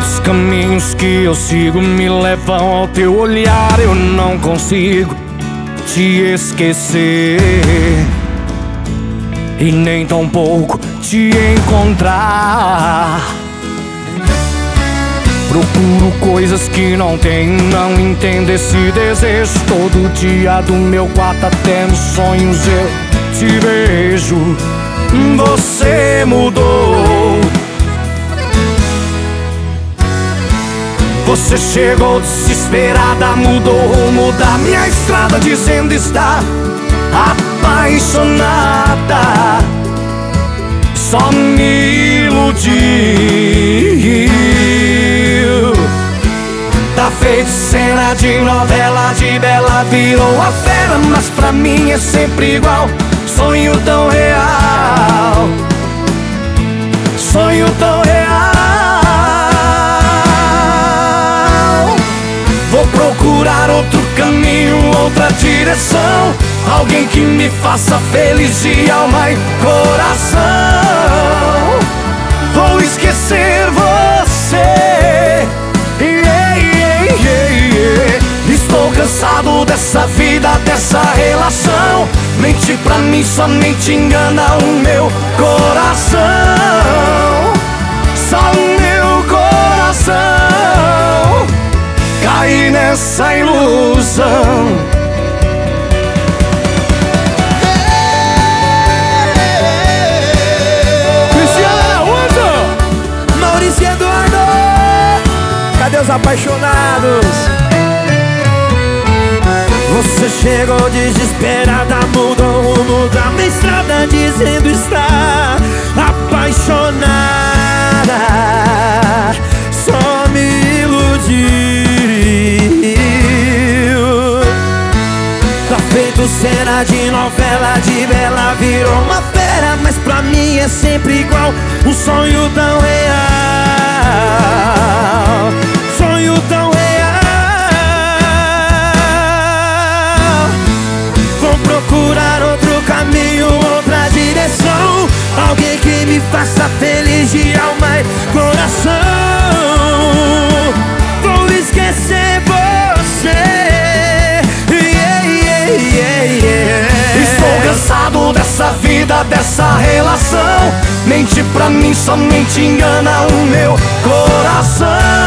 dos caminhos que eu sigo me levam ao teu olhar. Eu não consigo te esquecer e nem tão pouco te encontrar. Procuro coisas que não tenho, não entendo esse desejo. Todo dia do meu quarto até nos sonhos eu te vejo. Você mudou. Você chegou desesperada, mudou o rumo da minha estrada, dizendo estar apaixonada. Só me iludiu. Tá feito cena de novela, de bela virou a fera, mas pra mim é sempre igual. Sonho tão real, sonho tão real. Vou procurar outro caminho, outra direção, alguém que me faça feliz de alma e coração. Vou esquecer você. Estou cansado dessa vida, dessa relação. Mente pra mim somente engana o meu coração. Só o meu coração cai nessa ilusão. Maurício Eduardo, cadê os apaixonados? Você chegou desesperada, mudou o rumo da minha estrada, dizendo estar apaixonada. Só me iludiu. Tá feito cena de novela, de bela virou uma fera, mas pra mim é sempre igual, um sonho tão real. Sonho tão real. Procurar outro caminho, outra direção, alguém que me faça feliz de alma e coração. Vou esquecer você. Estou cansado dessa vida, dessa relação. Mente pra mim somente engana o meu coração.